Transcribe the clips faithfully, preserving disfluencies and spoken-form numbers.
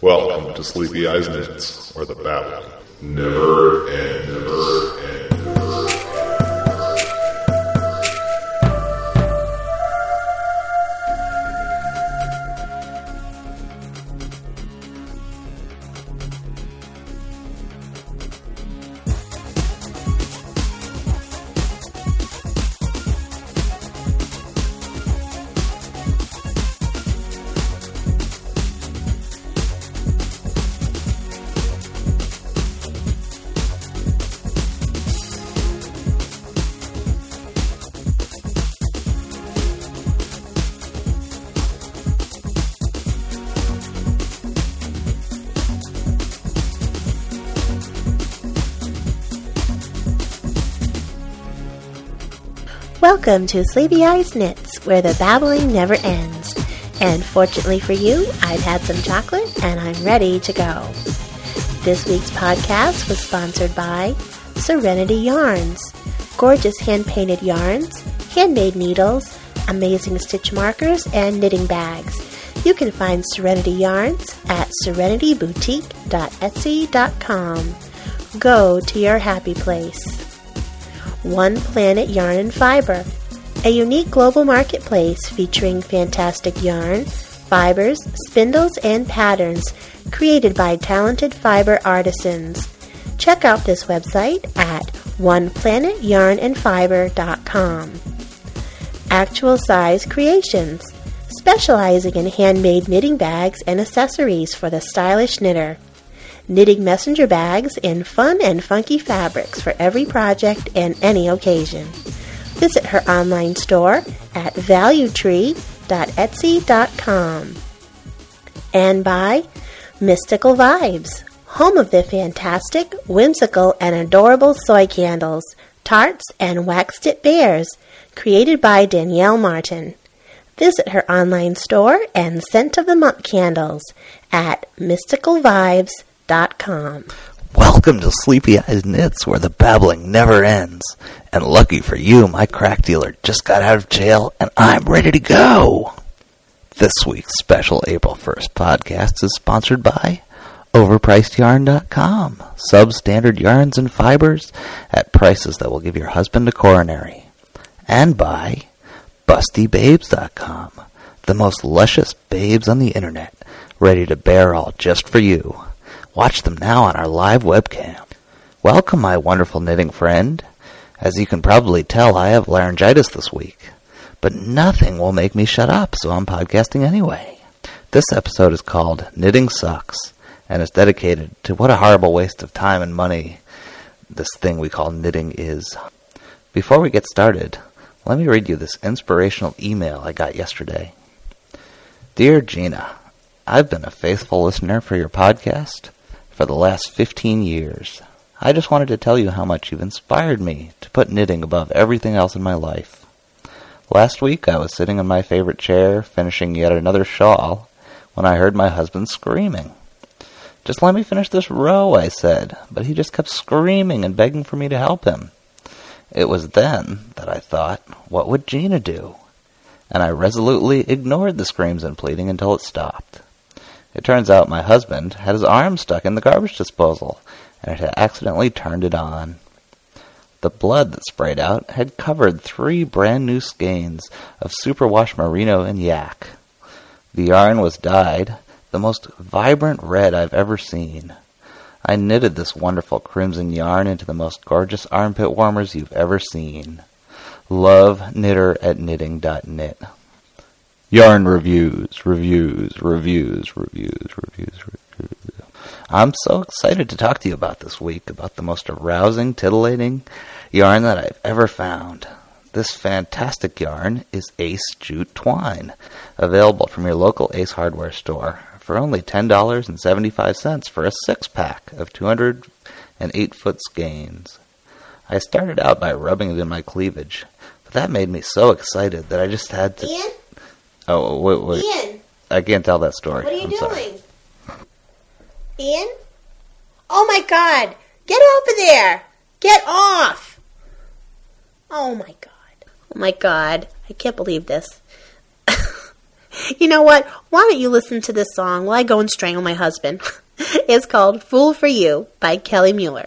Welcome to Sleepy Eyes Knits, where the babble never ends. Never ends. Welcome to Sleepy Eyes Knits, where the babbling never ends. And fortunately for you, I've had some chocolate and I'm ready to go. This week's podcast was sponsored by Serenity Yarns. Gorgeous hand-painted yarns, handmade needles, amazing stitch markers, and knitting bags. You can find Serenity Yarns at serenity boutique dot etsy dot com. Go to your happy place. One Planet Yarn and Fiber, a unique global marketplace featuring fantastic yarn, fibers, spindles, and patterns created by talented fiber artisans. Check out this website at one planet yarn and fiber dot com. Actual Size Creations, specializing in handmade knitting bags and accessories for the stylish knitter. Knitting messenger bags in fun and funky fabrics for every project and any occasion. Visit her online store at value tree dot etsy dot com. And by Mystical Vibes, home of the fantastic, whimsical, and adorable soy candles, tarts, and waxed it bears, created by Danielle Martin. Visit her online store and Scent of the Month candles at mystical vibes dot com. Welcome to Sleepy Eyes Knits, where the babbling never ends. And lucky for you, my crack dealer just got out of jail, and I'm ready to go. This week's special April first podcast is sponsored by overpriced yarn dot com. Substandard yarns and fibers at prices that will give your husband a coronary. And by busty babes dot com. The most luscious babes on the internet, ready to bear all just for you. Watch them now on our live webcam. Welcome, my wonderful knitting friend. As you can probably tell, I have laryngitis this week. But nothing will make me shut up, so I'm podcasting anyway. This episode is called Knitting Sucks, and is dedicated to what a horrible waste of time and money this thing we call knitting is. Before we get started, let me read you this inspirational email I got yesterday. Dear Gina, I've been a faithful listener for your podcast for the last fifteen years. I just wanted to tell you how much you've inspired me to put knitting above everything else in my life. Last week I was sitting in my favorite chair, finishing yet another shawl, when I heard my husband screaming. Just let me finish this row, I said, but he just kept screaming and begging for me to help him. It was then that I thought, what would Gina do? And I resolutely ignored the screams and pleading until it stopped. It turns out my husband had his arm stuck in the garbage disposal, and it had accidentally turned it on. The blood that sprayed out had covered three brand new skeins of superwash merino and yak. The yarn was dyed the most vibrant red I've ever seen. I knitted this wonderful crimson yarn into the most gorgeous armpit warmers you've ever seen. Love, knitter at knitting dot knit. Yarn reviews, reviews, reviews, reviews, reviews, reviews. I'm so excited to talk to you about this week, about the most arousing, titillating yarn that I've ever found. This fantastic yarn is Ace Jute Twine, available from your local Ace Hardware store for only ten dollars and seventy-five cents for a six-pack of two hundred eight foot skeins. I started out by rubbing it in my cleavage, but that made me so excited that I just had to... Ian? Oh, wait, wait. Ian? I can't tell that story. What are you I'm doing? sorry. Ian? Oh my God! Get over there! Get off! Oh my God. Oh my God. I can't believe this. You know what? Why don't you listen to this song while I go and strangle my husband? It's called Fool for You by Kelly Mueller.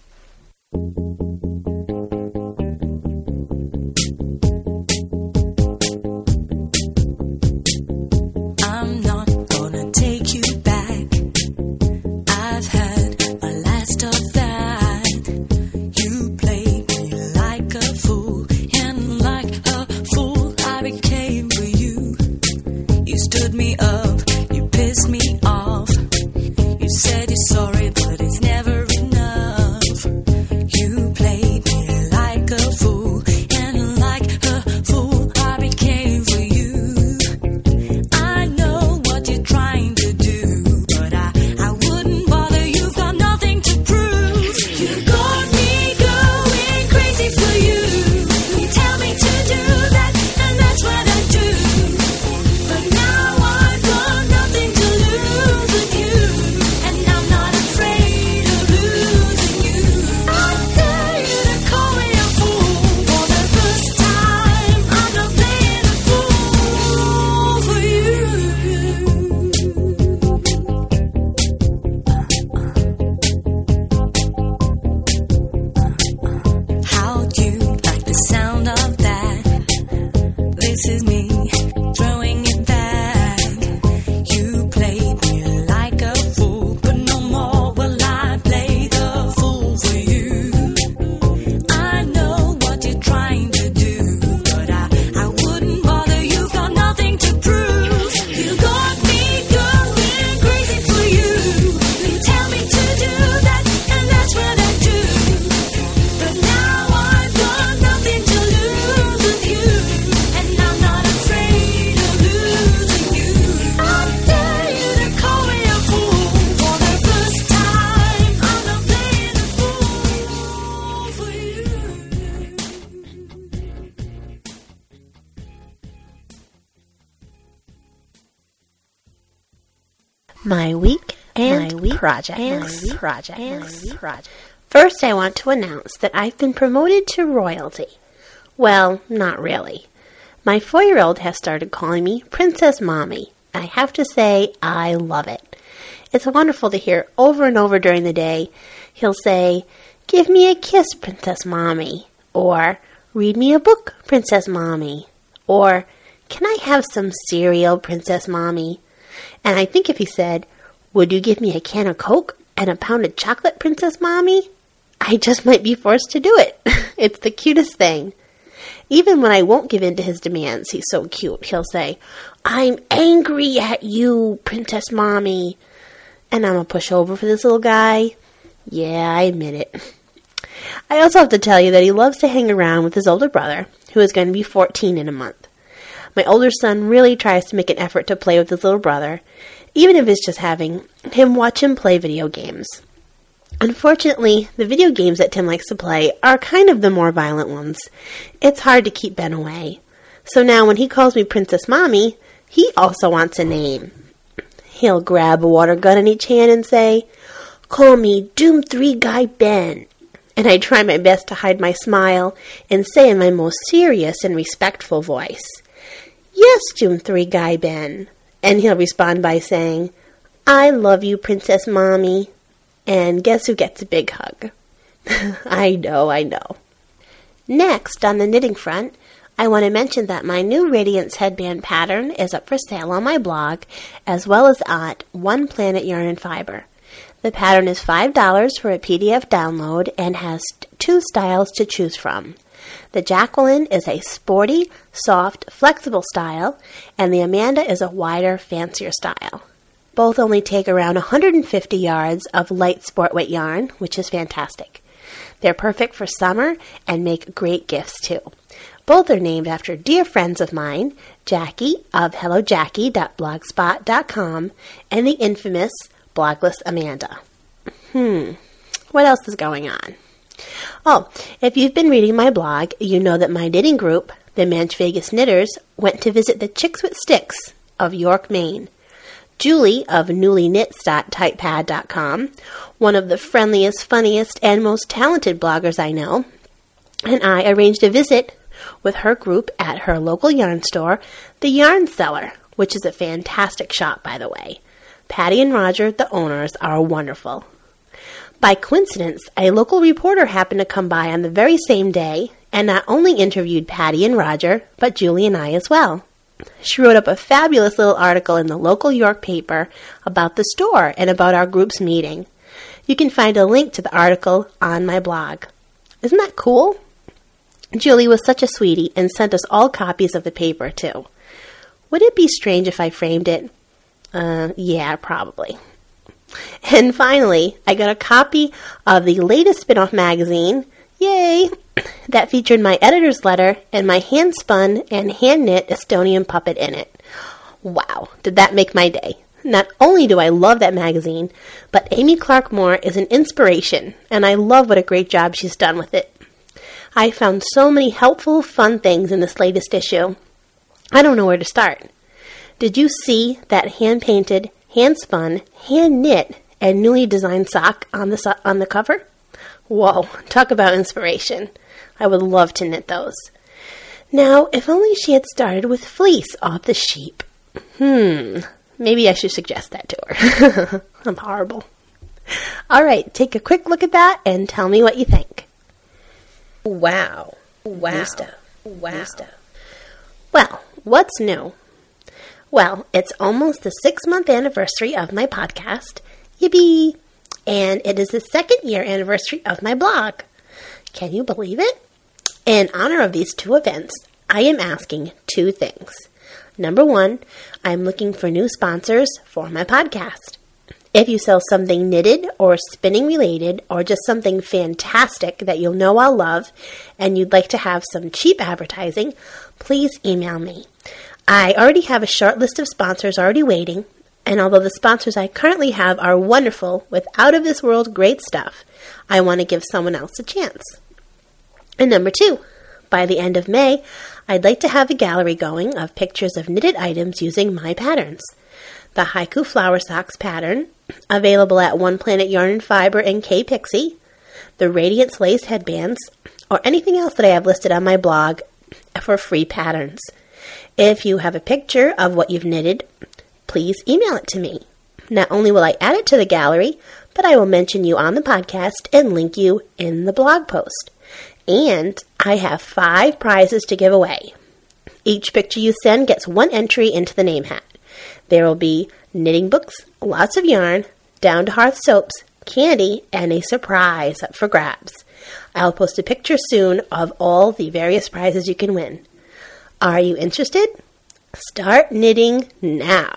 My week and my week project. And my week project. And my week project. First, I want to announce that I've been promoted to royalty. Well, not really. My four-year-old has started calling me Princess Mommy. I have to say, I love it. It's wonderful to hear over and over during the day. He'll say, "Give me a kiss, Princess Mommy," or "Read me a book, Princess Mommy," or "Can I have some cereal, Princess Mommy?" And I think if he said, "Would you give me a can of Coke and a pound of chocolate, Princess Mommy?" I just might be forced to do it. It's the cutest thing. Even when I won't give in to his demands, he's so cute. He'll say, "I'm angry at you, Princess Mommy." And I'm a pushover for this little guy. Yeah, I admit it. I also have to tell you that he loves to hang around with his older brother, who is going to be fourteen in a month. My older son really tries to make an effort to play with his little brother, even if it's just having him watch him play video games. Unfortunately, the video games that Tim likes to play are kind of the more violent ones. It's hard to keep Ben away. So now when he calls me Princess Mommy, he also wants a name. He'll grab a water gun in each hand and say, "Call me Doom three Guy Ben." And I try my best to hide my smile and say in my most serious and respectful voice, "Yes, Doom three Guy Ben." And he'll respond by saying, "I love you, Princess Mommy." And guess who gets a big hug? I know, I know. Next, on the knitting front, I want to mention that my new Radiance headband pattern is up for sale on my blog, as well as at One Planet Yarn and Fiber. The pattern is five dollars for a P D F download and has two styles to choose from. The Jacqueline is a sporty, soft, flexible style, and the Amanda is a wider, fancier style. Both only take around one hundred fifty yards of light sport weight yarn, which is fantastic. They're perfect for summer and make great gifts too. Both are named after dear friends of mine, Jackie of hello jackie dot blogspot dot com and the infamous Blogless Amanda. Hmm, what else is going on? Oh, if you've been reading my blog, you know that my knitting group, the Manchvegas Knitters, went to visit the Chicks with Sticks of York, Maine. Julie of newly knits dot typepad dot com, one of the friendliest, funniest, and most talented bloggers I know, and I arranged a visit with her group at her local yarn store, the Yarn Cellar, which is a fantastic shop, by the way. Patty and Roger, the owners, are wonderful. By coincidence, a local reporter happened to come by on the very same day and not only interviewed Patty and Roger, but Julie and I as well. She wrote up a fabulous little article in the local York paper about the store and about our group's meeting. You can find a link to the article on my blog. Isn't that cool? Julie was such a sweetie and sent us all copies of the paper, too. Would it be strange if I framed it? Uh, yeah, probably. And finally, I got a copy of the latest spin-off magazine, yay, that featured my editor's letter and my hand-spun and hand-knit Estonian puppet in it. Wow, did that make my day. Not only do I love that magazine, but Amy Clark Moore is an inspiration, and I love what a great job she's done with it. I found so many helpful, fun things in this latest issue. I don't know where to start. Did you see that hand-painted, hand-spun, hand-knit, and newly designed sock on the so- on the cover? Whoa, talk about inspiration. I would love to knit those. Now, if only she had started with fleece off the sheep. Hmm, maybe I should suggest that to her. I'm horrible. All right, take a quick look at that and tell me what you think. Wow. Wow. New stuff. Wow. New stuff. Well, what's new? Well, it's almost the six-month anniversary of my podcast. Yippee! And it is the second year anniversary of my blog. Can you believe it? In honor of these two events, I am asking two things. Number one, I'm looking for new sponsors for my podcast. If you sell something knitted or spinning related or just something fantastic that you'll know I'll love and you'd like to have some cheap advertising, please email me. I already have a short list of sponsors already waiting, and although the sponsors I currently have are wonderful with out-of-this-world great stuff, I want to give someone else a chance. And number two, by the end of May, I'd like to have a gallery going of pictures of knitted items using my patterns. The Haiku Flower Socks pattern, available at One Planet Yarn and Fiber and K-Pixie, the Radiance Lace headbands, or anything else that I have listed on my blog for free patterns. If you have a picture of what you've knitted, please email it to me. Not only will I add it to the gallery, but I will mention you on the podcast and link you in the blog post. And I have five prizes to give away. Each picture you send gets one entry into the name hat. There will be knitting books, lots of yarn, down-to-hearth soaps, candy, and a surprise up for grabs. I'll post a picture soon of all the various prizes you can win. Are you interested? Start knitting now.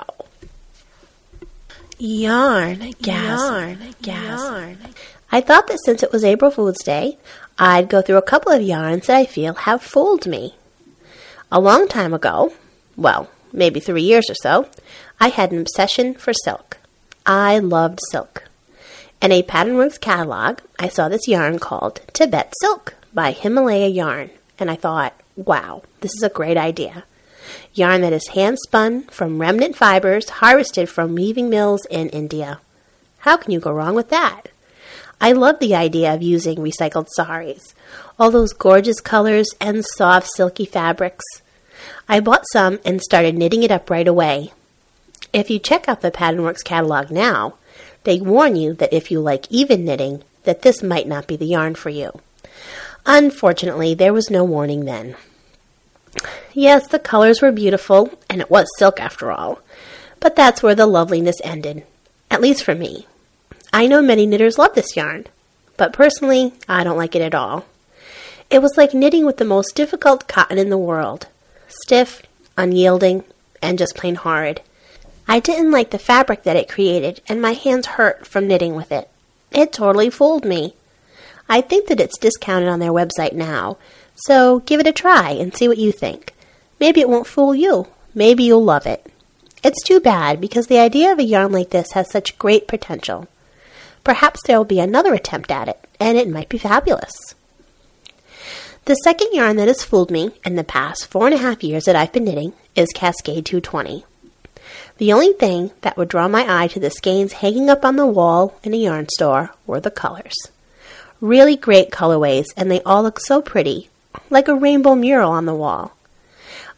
Yarn, yarn, yarn. I thought that since it was April Fool's Day, I'd go through a couple of yarns that I feel have fooled me. A long time ago, well, maybe three years or so, I had an obsession for silk. I loved silk. In a Patternworks catalog, I saw this yarn called Tibet Silk by Himalaya Yarn, and I thought, wow, this is a great idea. Yarn that is hand-spun from remnant fibers harvested from weaving mills in India. How can you go wrong with that? I love the idea of using recycled saris, all those gorgeous colors and soft silky fabrics. I bought some and started knitting it up right away. If you check out the Patternworks catalog now, they warn you that if you like even knitting, that this might not be the yarn for you. Unfortunately, there was no warning then. Yes, the colors were beautiful, and it was silk after all, but that's where the loveliness ended, at least for me. I know many knitters love this yarn, but personally, I don't like it at all. It was like knitting with the most difficult cotton in the world. Stiff, unyielding, and just plain horrid. I didn't like the fabric that it created, and my hands hurt from knitting with it. It totally fooled me. I think that it's discounted on their website now, so give it a try and see what you think. Maybe it won't fool you. Maybe you'll love it. It's too bad because the idea of a yarn like this has such great potential. Perhaps there will be another attempt at it, and it might be fabulous. The second yarn that has fooled me in the past four and a half years that I've been knitting is Cascade two twenty. The only thing that would draw my eye to the skeins hanging up on the wall in a yarn store were the colors. Really great colorways, and they all look so pretty, like a rainbow mural on the wall.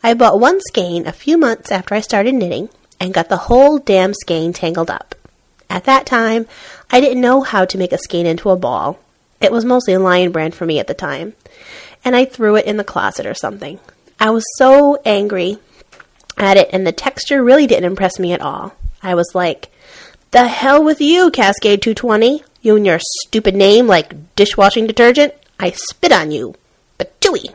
I bought one skein a few months after I started knitting and got the whole damn skein tangled up. At that time, I didn't know how to make a skein into a ball. It was mostly a Lion brand for me at the time, and I threw it in the closet or something. I was so angry at it, and the texture really didn't impress me at all. I was like, the hell with you, Cascade two twenty. You and your stupid name like dishwashing detergent. I spit on you. Patooey.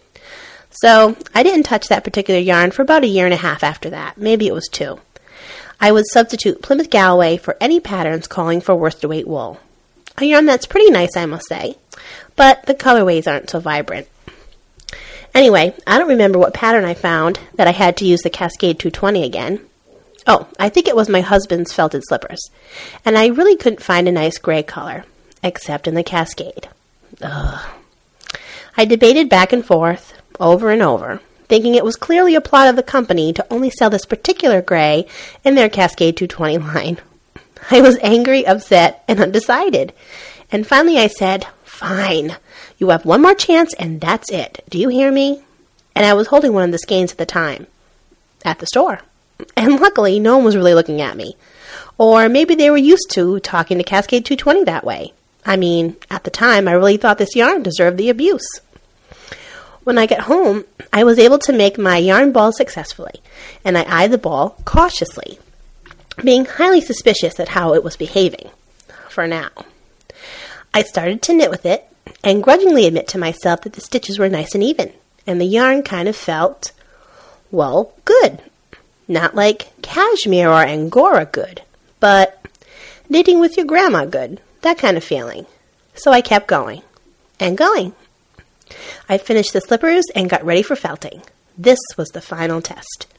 So I didn't touch that particular yarn for about a year and a half after that. Maybe it was two. I would substitute Plymouth Galway for any patterns calling for worsted weight wool. A yarn that's pretty nice, I must say, but the colorways aren't so vibrant. Anyway, I don't remember what pattern I found that I had to use the Cascade two twenty again. Oh, I think it was my husband's felted slippers, and I really couldn't find a nice gray color, except in the Cascade. Ugh. I debated back and forth, over and over, thinking it was clearly a plot of the company to only sell this particular gray in their Cascade two twenty line. I was angry, upset, and undecided. And finally I said, fine, you have one more chance and that's it. Do you hear me? And I was holding one of the skeins at the time. At the store. And luckily, no one was really looking at me. Or maybe they were used to talking to Cascade two twenty that way. I mean, at the time, I really thought this yarn deserved the abuse. When I got home, I was able to make my yarn ball successfully, and I eyed the ball cautiously, being highly suspicious at how it was behaving, for now. I started to knit with it, and grudgingly admit to myself that the stitches were nice and even, and the yarn kind of felt, well, good. Not like cashmere or angora good, but knitting with your grandma good, that kind of feeling. So I kept going, and going. I finished the slippers and got ready for felting. This was the final test.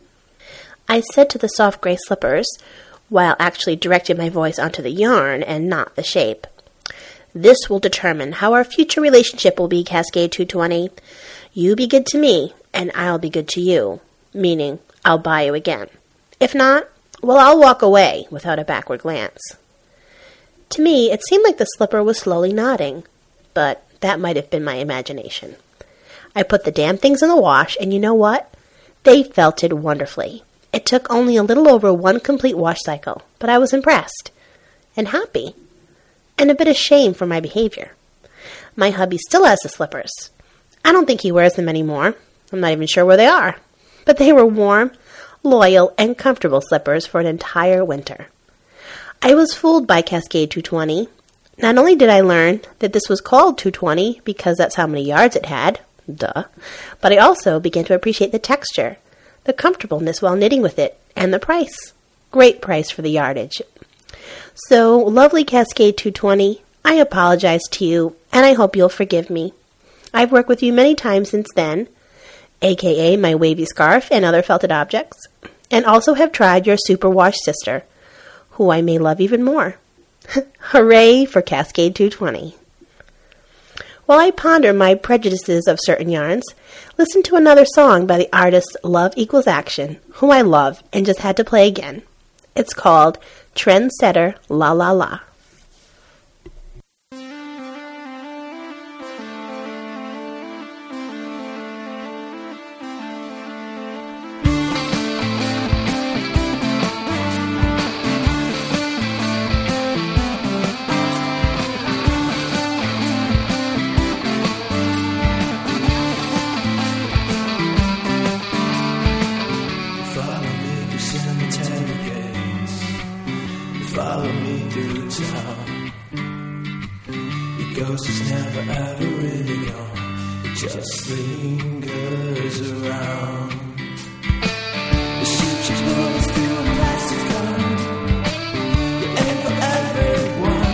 I said to the soft gray slippers, while actually directing my voice onto the yarn and not the shape, this will determine how our future relationship will be, Cascade two twenty. You be good to me, and I'll be good to you, meaning I'll buy you again. If not, well, I'll walk away without a backward glance. To me, it seemed like the slipper was slowly nodding, but that might have been my imagination. I put the damn things in the wash, and you know what? They felted wonderfully. It took only a little over one complete wash cycle, but I was impressed and happy, and a bit ashamed for my behavior. My hubby still has the slippers. I don't think he wears them anymore. I'm not even sure where they are. But they were warm, loyal, and comfortable slippers for an entire winter. I was fooled by Cascade two twenty. Not only did I learn that this was called two twenty because that's how many yards it had, duh, but I also began to appreciate the texture, the comfortableness while knitting with it, and the price. Great price for the yardage. So, lovely Cascade two twenty, I apologize to you, and I hope you'll forgive me. I've worked with you many times since then, aka my wavy scarf and other felted objects, and also have tried your superwash sister, who I may love even more. Hooray for Cascade two twenty. While I ponder my prejudices of certain yarns, listen to another song by the artist Love Equals Action, who I love and just had to play again. It's called Trendsetter La La La. Follow me through town. Your ghost is never ever really gone. It just lingers around. You shoot your bullets through a plastic gun. You aim for everyone.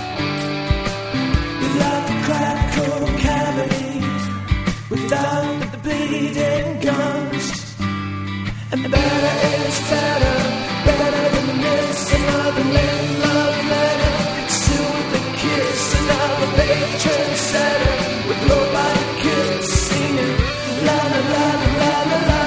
You like a crack cold cavity without the bleeding gums. And better is better, better than this. Another man, love letter, it's still with a kiss. Another big trendsetter with robot kids singing la la la la la la.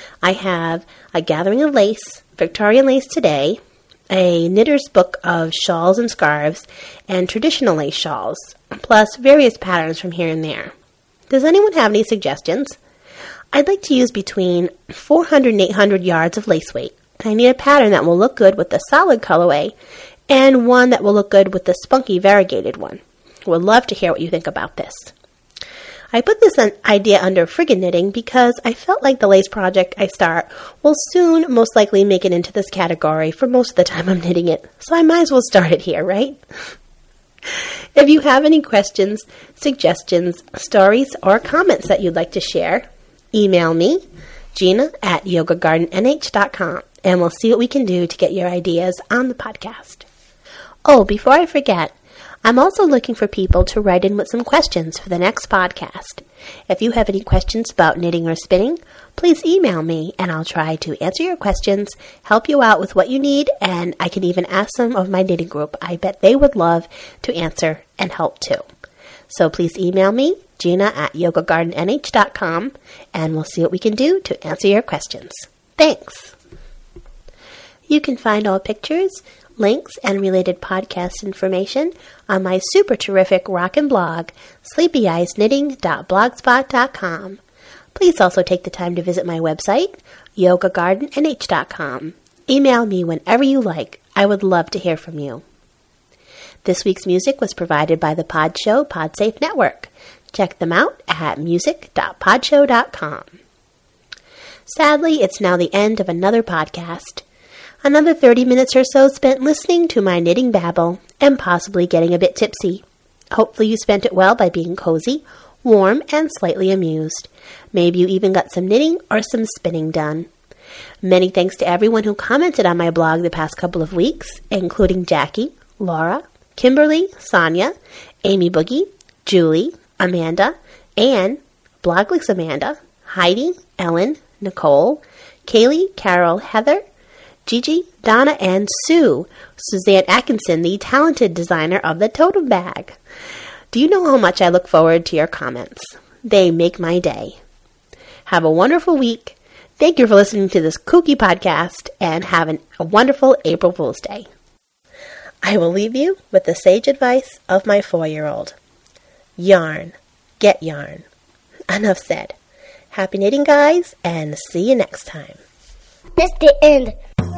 I have A Gathering of Lace, Victorian Lace Today, a knitter's book of shawls and scarves, and traditional lace shawls, plus various patterns from here and there. Does anyone have any suggestions? I'd like to use between four hundred and eight hundred yards of lace weight. I need a pattern that will look good with the solid colorway and one that will look good with the spunky variegated one. Would love to hear what you think about this. I put this idea under friggin' knitting because I felt like the lace project I start will soon most likely make it into this category for most of the time I'm knitting it, so I might as well start it here, right? If you have any questions, suggestions, stories, or comments that you'd like to share, email me, Gina at yoga garden n h dot com, and we'll see what we can do to get your ideas on the podcast. Oh, before I forget, I'm also looking for people to write in with some questions for the next podcast. If you have any questions about knitting or spinning, please email me and I'll try to answer your questions, help you out with what you need, and I can even ask some of my knitting group. I bet they would love to answer and help too. So please email me, Gina at yoga garden n h dot com, and we'll see what we can do to answer your questions. Thanks! You can find all pictures, links, and related podcast information on my super terrific rockin' blog, sleepy eyes knitting dot blogspot dot com. Please also take the time to visit my website, yoga garden n h dot com. Email me whenever you like. I would love to hear from you. This week's music was provided by the Pod Show Podsafe Network. Check them out at music dot podshow dot com. Sadly, it's now the end of another podcast. Another thirty minutes or so spent listening to my knitting babble and possibly getting a bit tipsy. Hopefully you spent it well by being cozy, warm, and slightly amused. Maybe you even got some knitting or some spinning done. Many thanks to everyone who commented on my blog the past couple of weeks, including Jackie, Laura, Kimberly, Sonia, Amy Boogie, Julie, Amanda, Anne, Bloglix Amanda, Heidi, Ellen, Nicole, Kaylee, Carol, Heather, Gigi, Donna, and Sue, Suzanne Atkinson, the talented designer of the totem bag. Do you know how much I look forward to your comments? They make my day. Have a wonderful week. Thank you for listening to this kooky podcast, and have an, a wonderful April Fool's Day. I will leave you with the sage advice of my four-year-old. Yarn. Get yarn. Enough said. Happy knitting, guys, and see you next time. That's the end.